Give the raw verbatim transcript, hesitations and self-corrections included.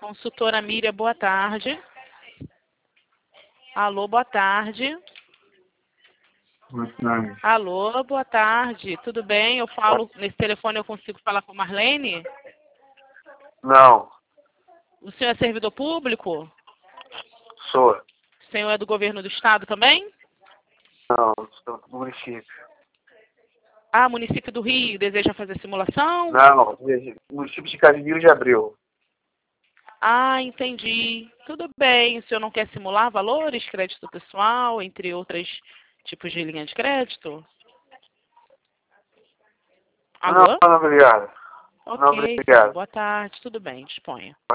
Consultora Miriam, boa tarde. Alô, boa tarde. Boa tarde. Alô, boa tarde. Tudo bem? Eu falo, nesse telefone eu consigo falar com Marlene? Não, O senhor é servidor público? sou. O senhor é do governo do estado também? Não, sou do município. Ah, município do Rio, deseja fazer simulação? Não, município de Casimiro de Abreu. Ah, entendi. Tudo bem. O senhor não quer simular valores, crédito pessoal, entre outros tipos de linha de crédito? Não, Alô? não, obrigado. Não, Ok, obrigado. senhor. Boa tarde. Tudo bem. Disponha.